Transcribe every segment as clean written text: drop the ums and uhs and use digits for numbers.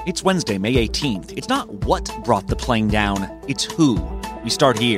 It's Wednesday, May 18th. It's not what brought the plane down, it's who. We start here.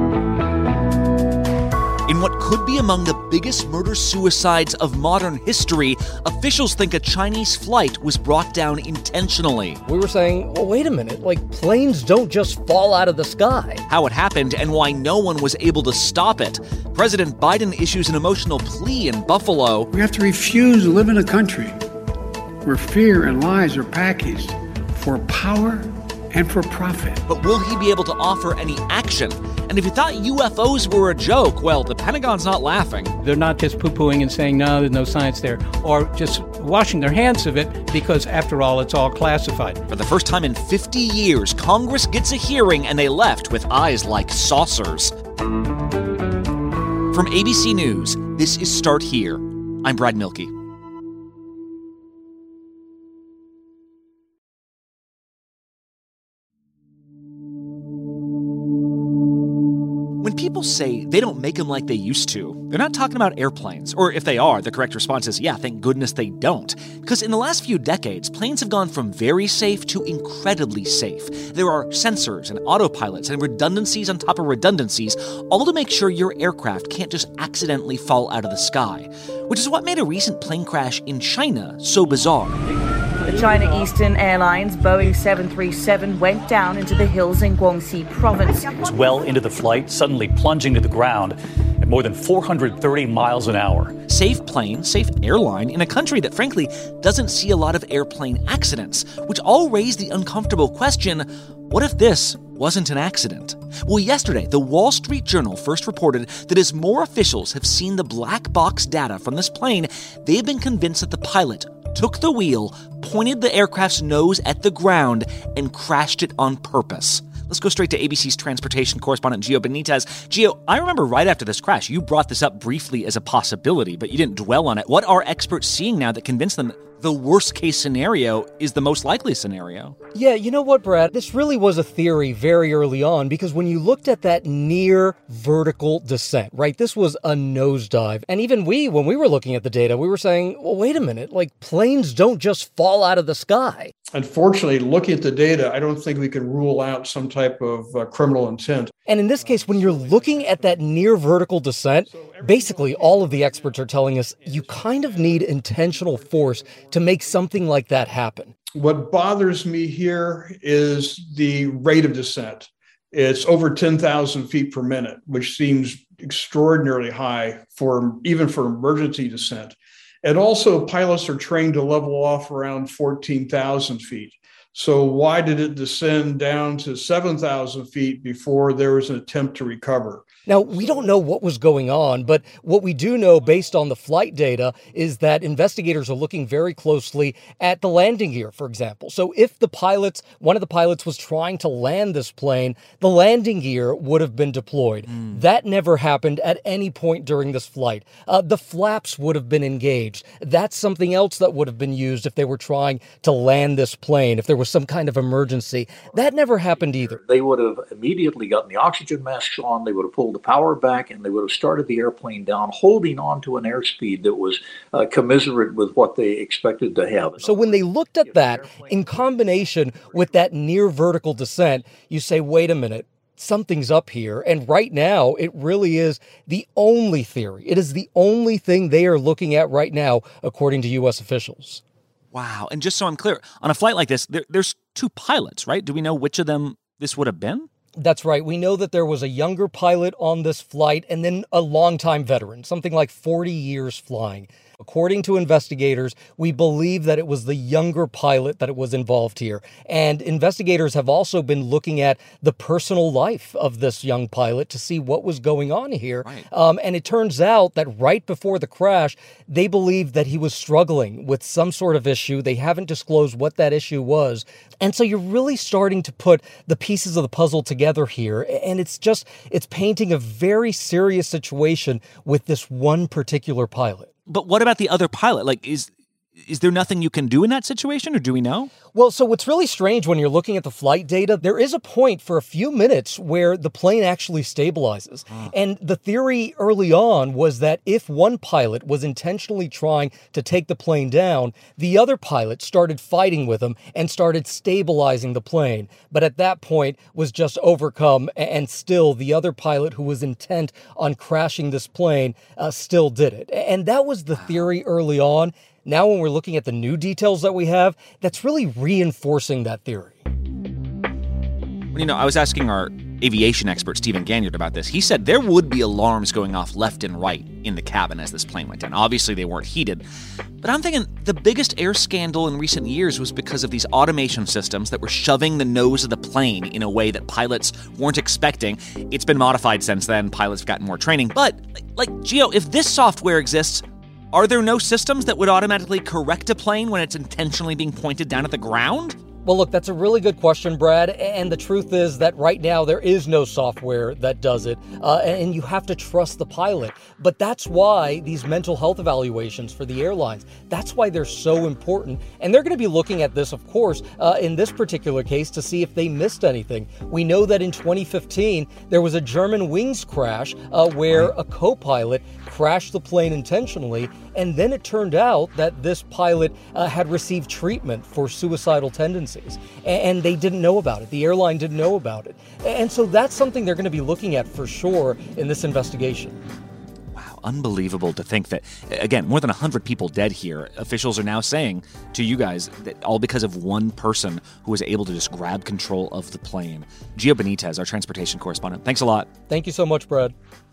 In what could be among the biggest murder-suicides of modern history, officials think a Chinese flight was brought down intentionally. We were saying, well, wait a minute, planes don't just fall out of the sky. How it happened and why no one was able to stop it. President Biden issues an emotional plea in Buffalo. We have to refuse to live in a country where fear and lies are packaged for power and for profit. But will he be able to offer any action? And if you thought UFOs were a joke, well, the Pentagon's not laughing. They're not just poo-pooing and saying, no, there's no science there, or just washing their hands of it because, after all, it's all classified. For the first time in 50 years, Congress gets a hearing and they left with eyes like saucers. From ABC News, this is Start Here. I'm Brad Milkey. When people say they don't make them like they used to, they're not talking about airplanes. Or if they are, the correct response is, yeah, thank goodness they don't. Because in the last few decades, planes have gone from very safe to incredibly safe. There are sensors and autopilots and redundancies on top of redundancies, all to make sure your aircraft can't just accidentally fall out of the sky. Which is what made a recent plane crash in China so bizarre. The China Eastern Airlines Boeing 737 went down into the hills in Guangxi province. It was well into the flight, suddenly plunging to the ground at more than 430 miles an hour. Safe plane, safe airline in a country that frankly doesn't see a lot of airplane accidents, which all raise the uncomfortable question, what if this wasn't an accident? Well, yesterday, the Wall Street Journal first reported that as more officials have seen the black box data from this plane, they have been convinced that the pilot took the wheel, pointed the aircraft's nose at the ground, and crashed it on purpose. Let's go straight to ABC's transportation correspondent, Gio Benitez. Gio, I remember right after this crash, you brought this up briefly as a possibility, but you didn't dwell on it. What are experts seeing now that convince them the worst-case scenario is the most likely scenario? Yeah, you know what, Brad? This really was a theory very early on, because when you looked at that near vertical descent, right, this was a nosedive. And even when we were looking at the data, we were saying, well, wait a minute, planes don't just fall out of the sky. Unfortunately, looking at the data, I don't think we can rule out some type of criminal intent. And in this case, when you're looking at that near vertical descent, basically all of the experts are telling us you kind of need intentional force to make something like that happen. What bothers me here is the rate of descent. It's over 10,000 feet per minute, which seems extraordinarily high even for emergency descent. And also, pilots are trained to level off around 14,000 feet. So why did it descend down to 7,000 feet before there was an attempt to recover? Now, we don't know what was going on, but what we do know based on the flight data is that investigators are looking very closely at the landing gear, for example. So if one of the pilots was trying to land this plane, the landing gear would have been deployed. That never happened at any point during this flight. The flaps would have been engaged. That's something else that would have been used if they were trying to land this plane, if there was some kind of emergency. That never happened either. They would have immediately gotten the oxygen masks on, they would have pulled the power back, and they would have started the airplane down, holding on to an airspeed that was commensurate with what they expected to have. So when they looked at that in combination with that near vertical descent, you say, wait a minute, something's up here. And right now, it really is the only theory. It is the only thing they are looking at right now, according to U.S. officials. Wow. And just so I'm clear, on a flight like this, there's two pilots, right? Do we know which of them this would have been? That's right. We know that there was a younger pilot on this flight and then a longtime veteran, something like 40 years flying. According to investigators, we believe that it was the younger pilot that was involved here. And investigators have also been looking at the personal life of this young pilot to see what was going on here. Right. And it turns out that right before the crash, they believed that he was struggling with some sort of issue. They haven't disclosed what that issue was. And so you're really starting to put the pieces of the puzzle together here. And it's painting a very serious situation with this one particular pilot. But what about the other pilot? Is there nothing you can do in that situation, or do we know? Well, so what's really strange when you're looking at the flight data, there is a point for a few minutes where the plane actually stabilizes. And the theory early on was that if one pilot was intentionally trying to take the plane down, the other pilot started fighting with him and started stabilizing the plane. But at that point was just overcome, and still the other pilot who was intent on crashing this plane still did it. And that was the theory early on. Now, when we're looking at the new details that we have, that's really reinforcing that theory. Well, I was asking our aviation expert, Stephen Ganyard, about this. He said there would be alarms going off left and right in the cabin as this plane went down. Obviously, they weren't heated. But I'm thinking the biggest air scandal in recent years was because of these automation systems that were shoving the nose of the plane in a way that pilots weren't expecting. It's been modified since then. Pilots have gotten more training. But, Gio, if this software exists, are there no systems that would automatically correct a plane when it's intentionally being pointed down at the ground? Well, look, that's a really good question, Brad. And the truth is that right now there is no software that does it. And you have to trust the pilot. But that's why these mental health evaluations for the airlines, that's why they're so important. And they're going to be looking at this, of course, in this particular case to see if they missed anything. We know that in 2015, there was a German wings crash where a co-pilot crashed the plane intentionally. And then it turned out that this pilot had received treatment for suicidal tendencies. And they didn't know about it. The airline didn't know about it. And so that's something they're going to be looking at for sure in this investigation. Wow, unbelievable to think that, again, more than 100 people dead here. Officials are now saying to you guys that all because of one person who was able to just grab control of the plane. Gio Benitez, our transportation correspondent. Thanks a lot. Thank you so much, Brad.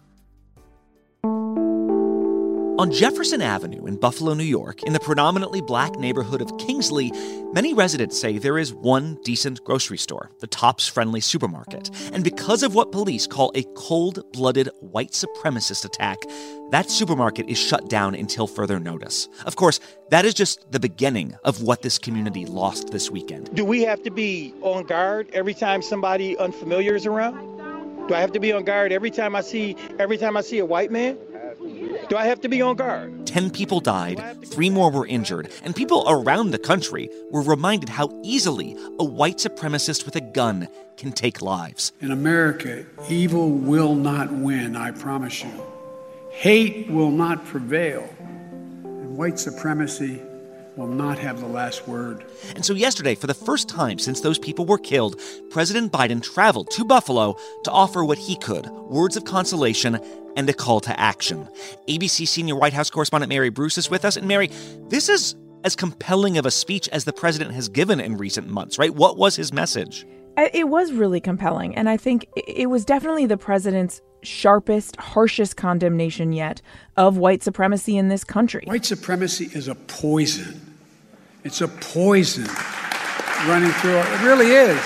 On Jefferson Avenue in Buffalo, New York, in the predominantly black neighborhood of Kingsley, many residents say there is one decent grocery store, the Tops Friendly Supermarket. And because of what police call a cold-blooded white supremacist attack, that supermarket is shut down until further notice. Of course, that is just the beginning of what this community lost this weekend. Do we have to be on guard every time somebody unfamiliar is around? Do I have to be on guard every time I see a white man? Do I have to be on guard? 10 people died, 3 more were injured, and people around the country were reminded how easily a white supremacist with a gun can take lives. In America, evil will not win, I promise you. Hate will not prevail, and white supremacy will not have the last word. And so yesterday, for the first time since those people were killed, President Biden traveled to Buffalo to offer what he could, words of consolation and a call to action. ABC senior White House correspondent Mary Bruce is with us. And Mary, this is as compelling of a speech as the president has given in recent months, right? What was his message? It was really compelling. And I think it was definitely the president's sharpest, harshest condemnation yet of white supremacy in this country. White supremacy is a poison. It's a poison running through it really is.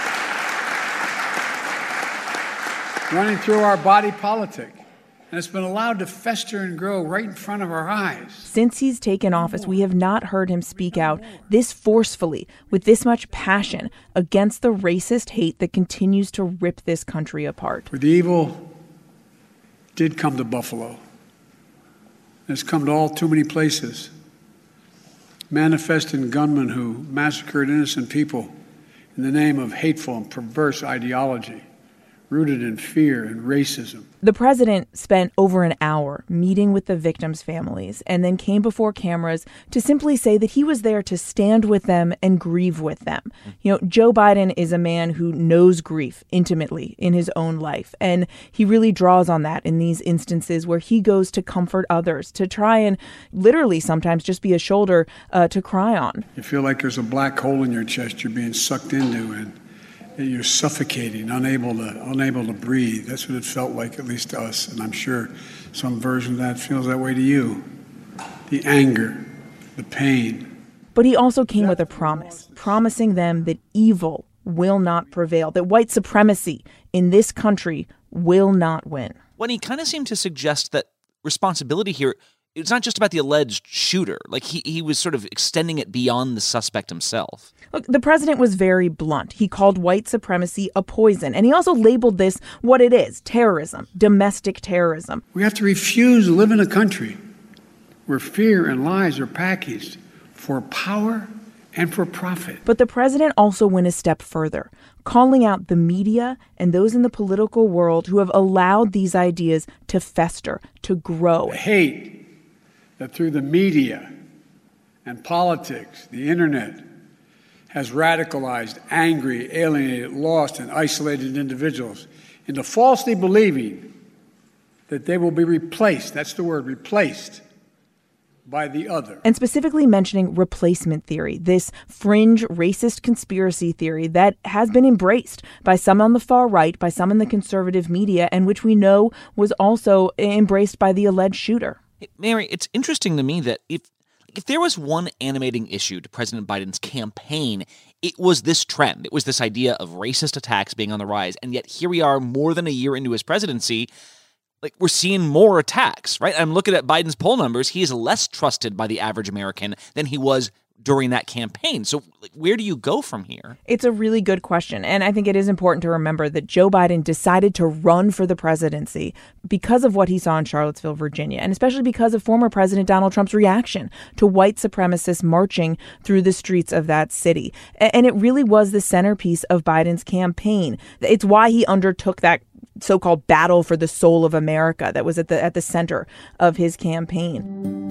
Running through our body politic. And it's been allowed to fester and grow right in front of our eyes. Since he's taken office, we have not heard him speak out this forcefully, with this much passion, against the racist hate that continues to rip this country apart. For the evil did come to Buffalo. It's come to all too many places. Manifesting gunmen who massacred innocent people in the name of hateful and perverse ideology, rooted in fear and racism. The president spent over an hour meeting with the victims' families and then came before cameras to simply say that he was there to stand with them and grieve with them. You know, Joe Biden is a man who knows grief intimately in his own life, and he really draws on that in these instances where he goes to comfort others, to try and literally sometimes just be a shoulder to cry on. You feel like there's a black hole in your chest you're being sucked into, and you're suffocating, unable to breathe. That's what it felt like, at least to us. And I'm sure some version of that feels that way to you. The anger, the pain. But he also came with a promise, promising them that evil will not prevail, that white supremacy in this country will not win. When he kind of seemed to suggest that responsibility here, it's not just about the alleged shooter. Like he was sort of extending it beyond the suspect himself. Look, the president was very blunt. He called white supremacy a poison. And he also labeled this what it is, terrorism, domestic terrorism. We have to refuse to live in a country where fear and lies are packaged for power and for profit. But the president also went a step further, calling out the media and those in the political world who have allowed these ideas to fester, to grow. The hate that through the media and politics, the internet, has radicalized, angry, alienated, lost, and isolated individuals into falsely believing that they will be replaced, that's the word, replaced, by the other. And specifically mentioning replacement theory, this fringe racist conspiracy theory that has been embraced by some on the far right, by some in the conservative media, and which we know was also embraced by the alleged shooter. Mary, it's interesting to me that if there was one animating issue to President Biden's campaign, it was this trend. It was this idea of racist attacks being on the rise. And yet here we are more than a year into his presidency. Like, we're seeing more attacks, right? I'm looking at Biden's poll numbers. He is less trusted by the average American than he was during that campaign. So where do you go from here? It's a really good question. And I think it is important to remember that Joe Biden decided to run for the presidency because of what he saw in Charlottesville, Virginia, and especially because of former President Donald Trump's reaction to white supremacists marching through the streets of that city. And it really was the centerpiece of Biden's campaign. It's why he undertook that so-called battle for the soul of America that was at the center of his campaign.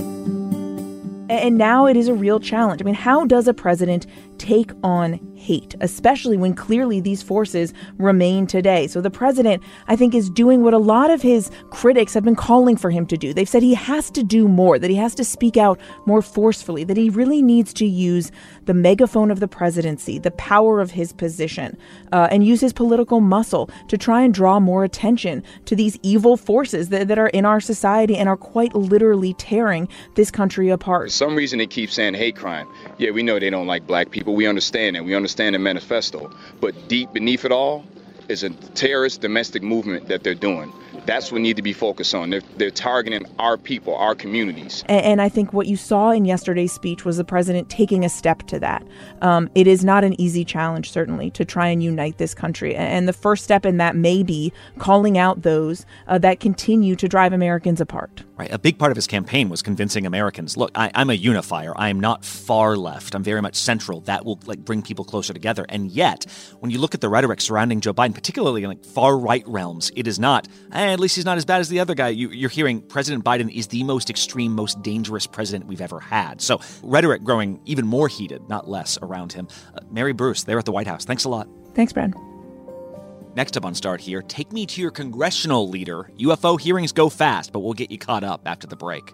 And now it is a real challenge. I mean, how does a president take on hate, especially when clearly these forces remain today? So the president, I think, is doing what a lot of his critics have been calling for him to do. They've said he has to do more, that he has to speak out more forcefully, that he really needs to use the megaphone of the presidency, the power of his position, and use his political muscle to try and draw more attention to these evil forces that are in our society and are quite literally tearing this country apart. For some reason, they keep saying hate crime. Yeah, we know they don't like black people. We understand that. We understand the manifesto. But deep beneath it all is a terrorist domestic movement that they're doing. That's what need to be focused on. They're targeting our people, our communities. And I think what you saw in yesterday's speech was the president taking a step to that. It is not an easy challenge, certainly, to try and unite this country. And the first step in that may be calling out those that continue to drive Americans apart. Right. A big part of his campaign was convincing Americans, look, I'm a unifier. I am not far left. I'm very much central. That will bring people closer together. And yet, when you look at the rhetoric surrounding Joe Biden, particularly in far right realms, it is not, at least he's not as bad as the other guy. You're hearing President Biden is the most extreme, most dangerous president we've ever had. So rhetoric growing even more heated, not less, around him. Mary Bruce, there at the White House. Thanks a lot. Thanks, Brad. Next up on Start Here, take me to your congressional leader. UFO hearings go fast, but we'll get you caught up after the break.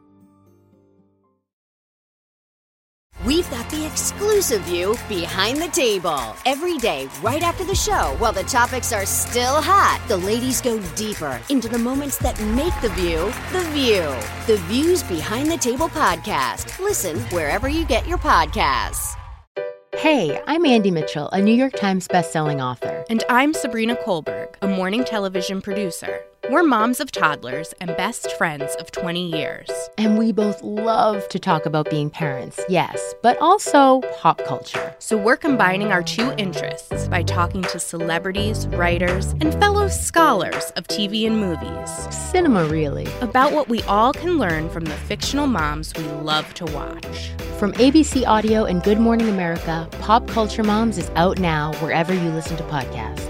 We've got the exclusive view behind the table. Every day, right after the show, while the topics are still hot, the ladies go deeper into the moments that make the View the View. The Views Behind the Table podcast. Listen wherever you get your podcasts. Hey, I'm Andy Mitchell, a New York Times bestselling author. And I'm Sabrina Kohlberg, a morning television producer. We're moms of toddlers and best friends of 20 years. And we both love to talk about being parents, yes, but also pop culture. So we're combining our two interests by talking to celebrities, writers, and fellow scholars of TV and movies. Cinema, really. About what we all can learn from the fictional moms we love to watch. From ABC Audio and Good Morning America, Pop Culture Moms is out now wherever you listen to podcasts.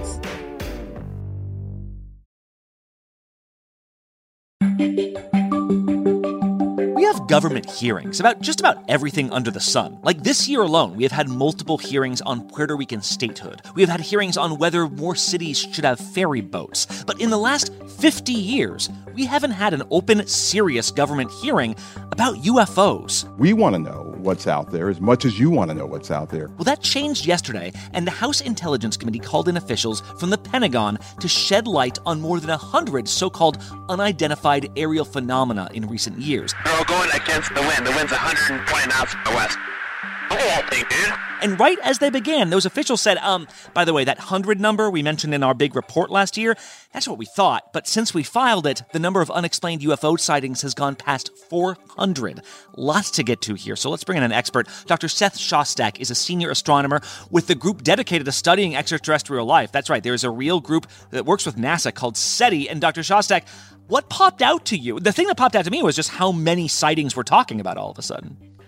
We have government hearings about just about everything under the sun. Like this year alone, we have had multiple hearings on Puerto Rican statehood. We have had hearings on whether more cities should have ferry boats. But in the last 50 years, we haven't had an open, serious government hearing about UFOs. We want to know what's out there as much as you want to know what's out there. Well, that changed yesterday, and the House Intelligence Committee called in officials from the Pentagon to shed light on more than 100 so-called unidentified aerial phenomena in recent years. They're all going against the wind. The wind's 120 knots from the west. The whole thing, dude. And right as they began, those officials said, by the way, that 100 number we mentioned in our big report last year, that's what we thought. But since we filed it, the number of unexplained UFO sightings has gone past 400. Lots to get to here, so let's bring in an expert. Dr. Seth Shostak is a senior astronomer with the group dedicated to studying extraterrestrial life. That's right, there's a real group that works with NASA called SETI. And Dr. Shostak, what popped out to you? The thing that popped out to me was just how many sightings we're talking about all of a sudden.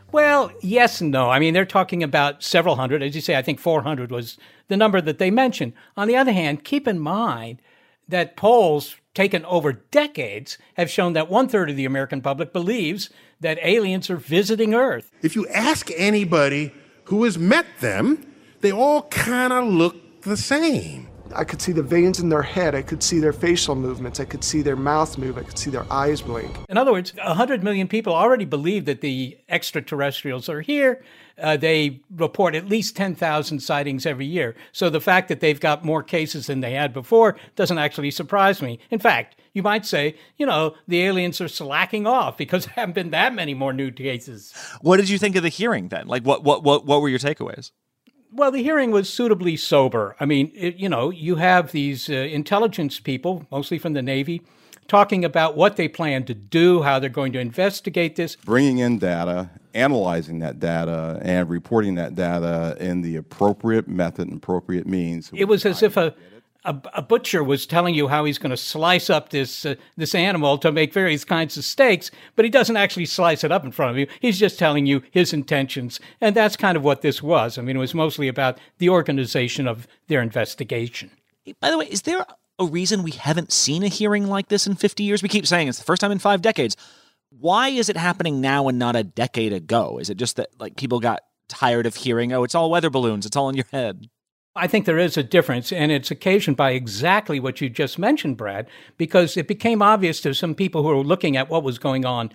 Well, yes and no. I mean, they're talking about several hundred. As you say, I think 400 was the number that they mentioned. On the other hand, keep in mind that polls taken over decades have shown that 1/3 of the American public believes that aliens are visiting Earth. If you ask anybody who has met them, they all kind of look the same. I could see the veins in their head. I could see their facial movements. I could see their mouth move. I could see their eyes blink. In other words, 100 million people already believe that the extraterrestrials are here. They report at least 10,000 sightings every year. So the fact that they've got more cases than they had before doesn't actually surprise me. In fact, you might say, the aliens are slacking off because there haven't been that many more new cases. What did you think of the hearing then? Like, what were your takeaways? Well, the hearing was suitably sober. I mean, you have these intelligence people, mostly from the Navy, talking about what they plan to do, how they're going to investigate this. Bringing in data, analyzing that data, and reporting that data in the appropriate method and appropriate means. It was as if a butcher was telling you how he's going to slice up this animal to make various kinds of steaks, but he doesn't actually slice it up in front of you. He's just telling you his intentions. And that's kind of what this was. I mean, it was mostly about the organization of their investigation. By the way, is there a reason we haven't seen a hearing like this in 50 years? We keep saying it's the first time in 5 decades. Why is it happening now and not a decade ago? Is it just that people got tired of hearing, it's all weather balloons, it's all in your head? I think there is a difference, and it's occasioned by exactly what you just mentioned, Brad, because it became obvious to some people who were looking at what was going on,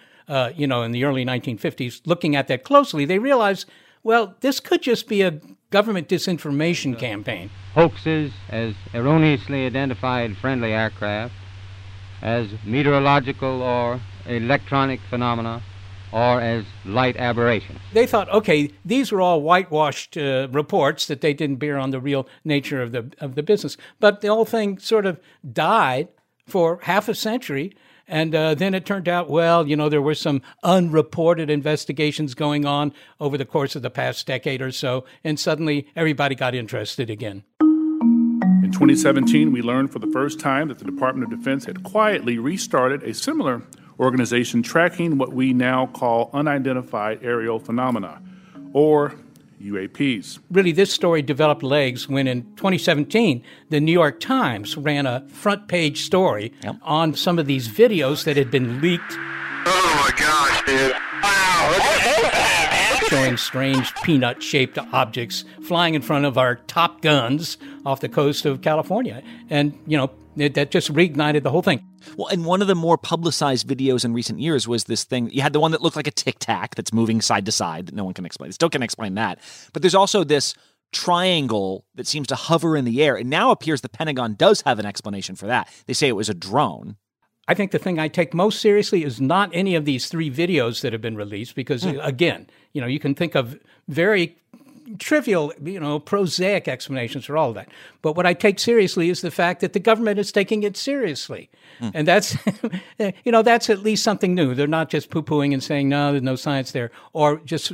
in the early 1950s, looking at that closely. They realized, well, this could just be a government disinformation campaign. Hoaxes as erroneously identified friendly aircraft, as meteorological or electronic phenomena, or as light aberrations. They thought, okay, these were all whitewashed reports that they didn't bear on the real nature of the business. But the whole thing sort of died for half a century. And then it turned out, there were some unreported investigations going on over the course of the past decade or so. And suddenly everybody got interested again. In 2017, we learned for the first time that the Department of Defense had quietly restarted a similar organization tracking what we now call unidentified aerial phenomena, or UAPs. Really, this story developed legs when in 2017, the New York Times ran a front page story on some of these videos that had been leaked. Oh my gosh, dude. Wow. Showing strange peanut-shaped objects flying in front of our Top Guns off the coast of California. And, that just reignited the whole thing. Well, and one of the more publicized videos in recent years was this thing. You had the one that looked like a Tic Tac that's moving side to side that no one can explain. Still can't explain that. But there's also this triangle that seems to hover in the air. It now appears the Pentagon does have an explanation for that. They say it was a drone. I think the thing I take most seriously is not any of these 3 videos that have been released because, again, you can think of very trivial, prosaic explanations for all of that. But what I take seriously is the fact that the government is taking it seriously. And that's, that's at least something new. They're not just poo-pooing and saying, no, there's no science there, or just,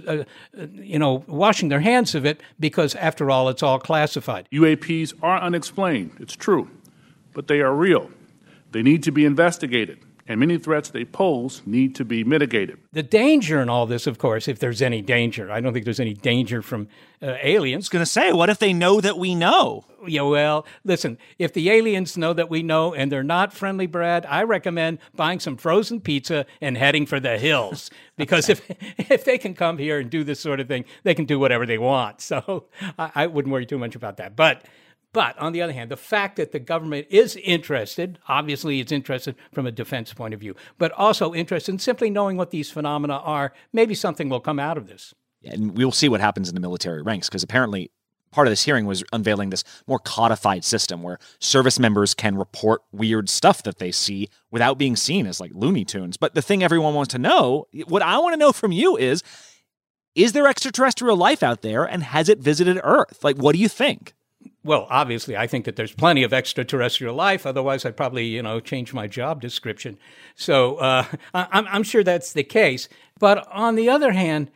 washing their hands of it because, after all, it's all classified. UAPs are unexplained. It's true. But they are real. They need to be investigated. And many threats they pose need to be mitigated. The danger in all this, of course, if there's any danger, I don't think there's any danger from aliens. I was going to say, what if they know that we know? Yeah, well, listen, if the aliens know that we know and they're not friendly, Brad, I recommend buying some frozen pizza and heading for the hills. Because if they can come here and do this sort of thing, they can do whatever they want. So I wouldn't worry too much about that. But on the other hand, the fact that the government is interested, obviously it's interested from a defense point of view, but also interested in simply knowing what these phenomena are, maybe something will come out of this. And we'll see what happens in the military ranks, because apparently part of this hearing was unveiling this more codified system where service members can report weird stuff that they see without being seen as like Looney Tunes. But the thing everyone wants to know, what I want to know from you is there extraterrestrial life out there, and has it visited Earth? Like, what do you think? Well, obviously, I think that there's plenty of extraterrestrial life. Otherwise, I'd probably, change my job description. So I'm sure that's the case. But on the other hand,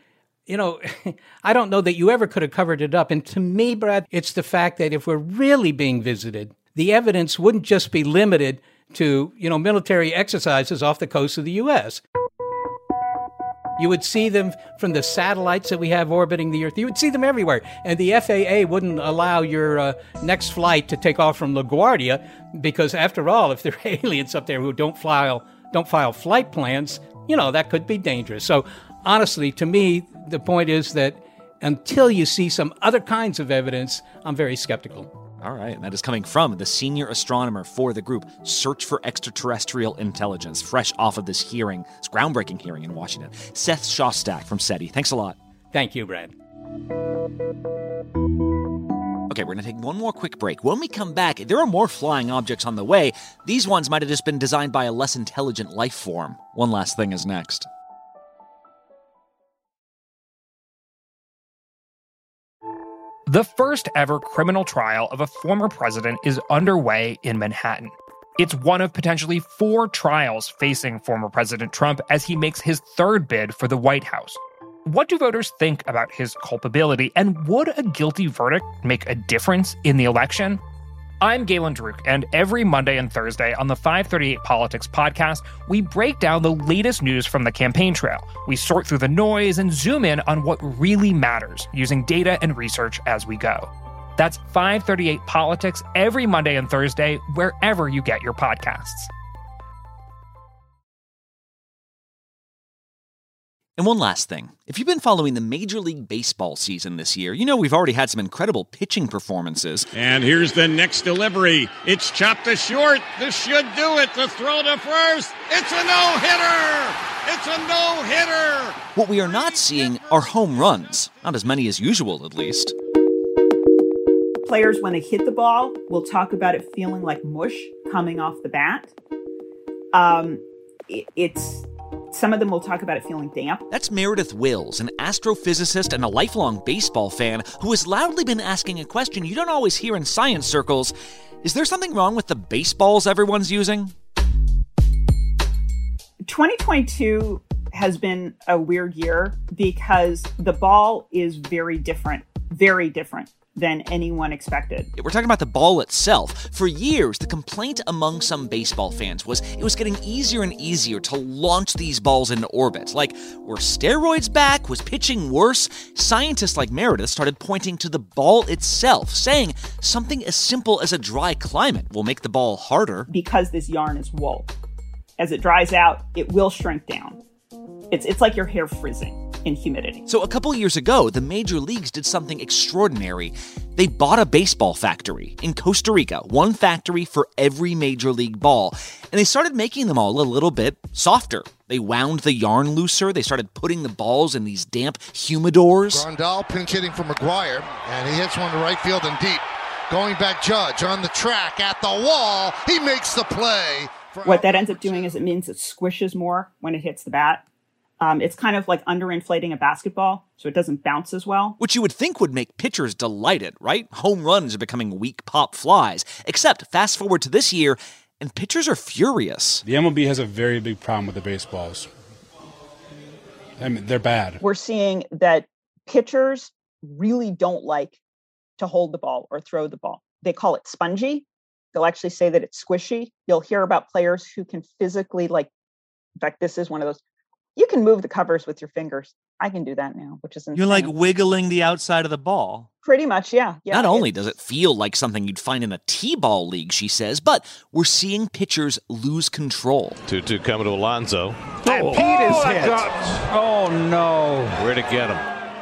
I don't know that you ever could have covered it up. And to me, Brad, it's the fact that if we're really being visited, the evidence wouldn't just be limited to, military exercises off the coast of the U.S. You would see them from the satellites that we have orbiting the Earth. You would see them everywhere. And the FAA wouldn't allow your next flight to take off from LaGuardia because, after all, if there are aliens up there who don't file flight plans, that could be dangerous. So, honestly, to me, the point is that until you see some other kinds of evidence, I'm very skeptical. All right, and that is coming from the senior astronomer for the group Search for Extraterrestrial Intelligence, fresh off of this hearing, this groundbreaking hearing in Washington. Seth Shostak from SETI. Thanks a lot. Thank you, Brad. Okay, we're going to take one more quick break. When we come back, there are more flying objects on the way. These ones might have just been designed by a less intelligent life form. One Last Thing is next. The first ever criminal trial of a former president is underway in Manhattan. It's one of potentially 4 trials facing former President Trump as he makes his third bid for the White House. What do voters think about his culpability, and would a guilty verdict make a difference in the election? I'm Galen Druk, and every Monday and Thursday on the 538 Politics podcast, we break down the latest news from the campaign trail. We sort through the noise and zoom in on what really matters, using data and research as we go. That's 538 Politics every Monday and Thursday, wherever you get your podcasts. And one last thing. If you've been following the Major League Baseball season this year, you know we've already had some incredible pitching performances. And here's the next delivery. It's chopped to short. This should do it. The throw to first. It's a no-hitter! It's a no-hitter! What we are not seeing are home runs. Not as many as usual, at least. Players, when they hit the ball, will talk about it feeling like mush coming off the bat. Some of them will talk about it feeling damp. That's Meredith Wills, an astrophysicist and a lifelong baseball fan who has loudly been asking a question you don't always hear in science circles. Is there something wrong with the baseballs everyone's using? 2022 has been a weird year because the ball is very different than anyone expected. We're talking about the ball itself. For years, the complaint among some baseball fans was it was getting easier and easier to launch these balls into orbit. Like, were steroids back? Was pitching worse? Scientists like Meredith started pointing to the ball itself, saying something as simple as a dry climate will make the ball harder. Because this yarn is wool. As it dries out, it will shrink down. It's like your hair frizzing in humidity. So a couple years ago, the major leagues did something extraordinary. They bought a baseball factory in Costa Rica, one factory for every major league ball, and they started making them all a little bit softer. They wound the yarn looser. They started putting the balls in these damp humidors. Grandal pinch hitting for McGuire, and he hits one to right field and deep. Going back, Judge on the track at the wall. He makes the play. What that ends up doing is it means it squishes more when it hits the bat. It's kind of like underinflating a basketball, so it doesn't bounce as well. Which you would think would make pitchers delighted, right? Home runs are becoming weak pop flies. Except, fast forward to this year, and pitchers are furious. The MLB has a very big problem with the baseballs. I mean, they're bad. We're seeing that pitchers really don't like to hold the ball or throw the ball. They call it spongy. They'll actually say that it's squishy. You'll hear about players who can physically, in fact, this is one of those, you can move the covers with your fingers. I can do that now, which is insane. You're like wiggling the outside of the ball. Pretty much, yeah. Not only does it feel like something you'd find in a T-ball league, she says, but we're seeing pitchers lose control. 2-2 coming to Alonso. And Pete is hit. Oh, no. Where to get him?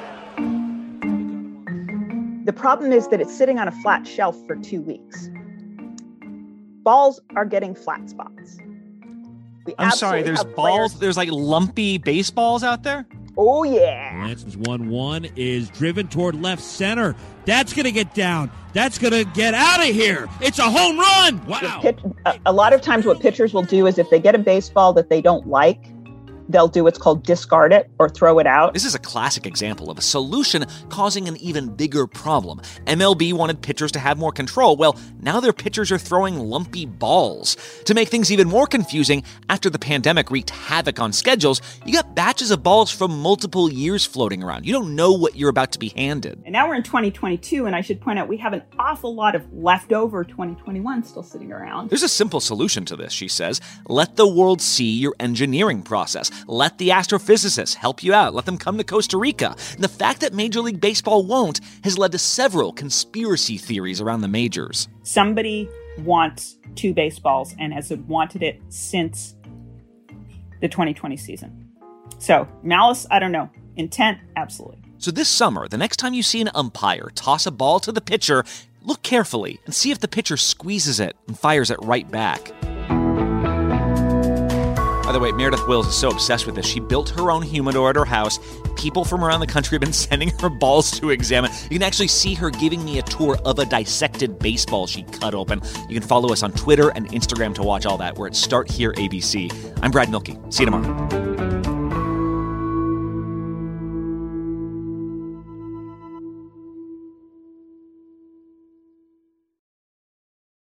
The problem is that it's sitting on a flat shelf for 2 weeks. Balls are getting flat spots. I'm sorry, there's balls, there's like lumpy baseballs out there? Oh, yeah. Lanson's 1-1 is driven toward left center. That's going to get down. That's going to get out of here. It's a home run. Wow. A lot of times what pitchers will do is if they get a baseball that they don't like, they'll do what's called discard it or throw it out. This is a classic example of a solution causing an even bigger problem. MLB wanted pitchers to have more control. Well, now their pitchers are throwing lumpy balls. To make things even more confusing, after the pandemic wreaked havoc on schedules, you got batches of balls from multiple years floating around. You don't know what you're about to be handed. And now we're in 2022, and I should point out we have an awful lot of leftover 2021 still sitting around. There's a simple solution to this, she says. Let the world see your engineering process. Let the astrophysicists help you out. Let them come to Costa Rica. And the fact that Major League Baseball won't has led to several conspiracy theories around the majors. Somebody wants 2 baseballs and has wanted it since the 2020 season. So, malice, I don't know. Intent, absolutely. So this summer, the next time you see an umpire toss a ball to the pitcher, look carefully and see if the pitcher squeezes it and fires it right back. By the way, Meredith Wills is so obsessed with this. She built her own humidor at her house. People from around the country have been sending her balls to examine. You can actually see her giving me a tour of a dissected baseball she cut open. You can follow us on Twitter and Instagram to watch all that. We're at Start Here ABC. I'm Brad Milkey. See you tomorrow.